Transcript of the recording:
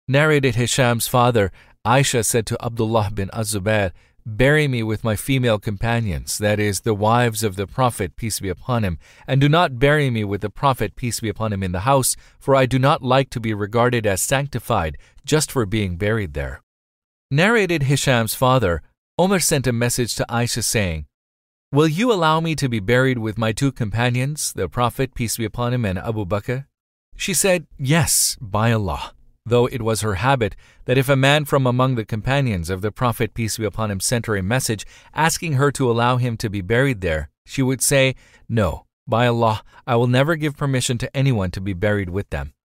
Narrated Hisham's father, Aisha said to Abdullah bin Az-Zubair, "Bury me with my female companions, that is, the wives of the Prophet, peace be upon him, and do not bury me with the Prophet, peace be upon him, in the house, for I do not like to be regarded as sanctified just for being buried there." Narrated Hisham's father, Omar sent a message to Aisha saying, "Will you allow me to be buried with my two companions, the Prophet, peace be upon him, and Abu Bakr?" She said, "Yes, by Allah," though it was her habit that if a man from among the companions of the Prophet, peace be upon him, sent her a message asking her to allow him to be buried there, she would say, "No, by Allah, I will never give permission to anyone to be buried with them."